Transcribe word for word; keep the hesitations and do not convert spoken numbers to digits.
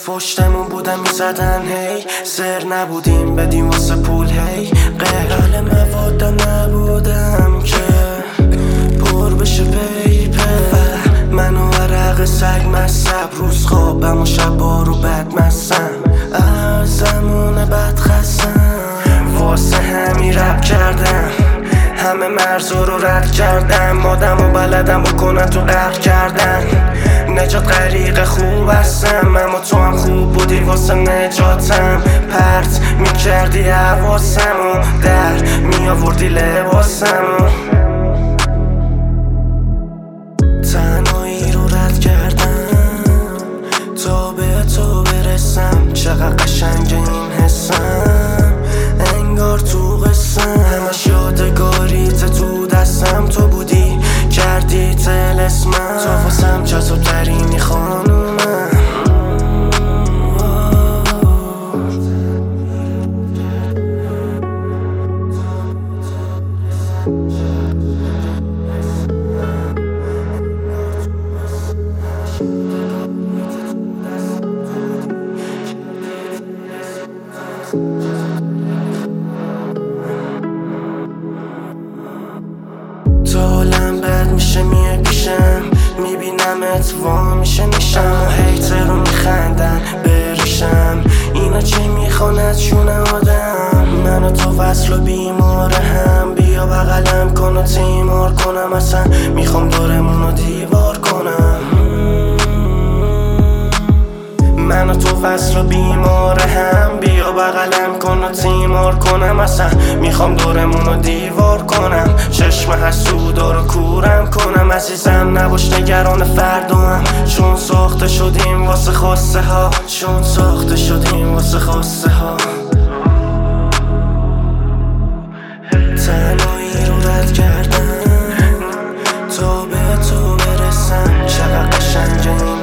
پشتمون بودن میزدن هی سر نبودیم بدیم واسه پول هی قهر مواد نبودم که پر بشه پیپر من و عرق سگ مصب روز خوابم و شبا رو بد مسم از زمان بد خستم واسه همی رب کردم همه مرزا رو رد کردم مادم و بلدم بکنن تو غرق کردن نجات غریق خوب هستم اما تو هم خوب بودی واسه نجاتم پرت میکردی حواسم و در میآوردی لباسم تنهایی رو رد کردم تا به تو برسم چقدر قشنگ این حسم انگار تو قسم همش یادگاریت تو دستم تو بودی کردی طلسمم تو واسم جذاب ترینی خانومم تو حالم بد میشه میه پیشم میبینمت وا میشه نیشم و هیتر رو میخندن بریشم اینا چی میخوان از جون آدم من و تو وصل و بیماره هم بیا بغلم کن و تیمار کنم اصلا میخوام دورمون رو دیوار کنم من و تو وصل و بیماره هم بیا بغلم کن و تیمار کنم اصلا میخوام دورمون رو دیوار کنم چشم حسودا رو کورم کنم عزیزم نباش نگران فردام چون ساخته شدیم واسه خواسته ها چون ساخته شدیم واسه خواسته ها تنهایی رو رد کردم تا به تو برسم چقدر قشنگه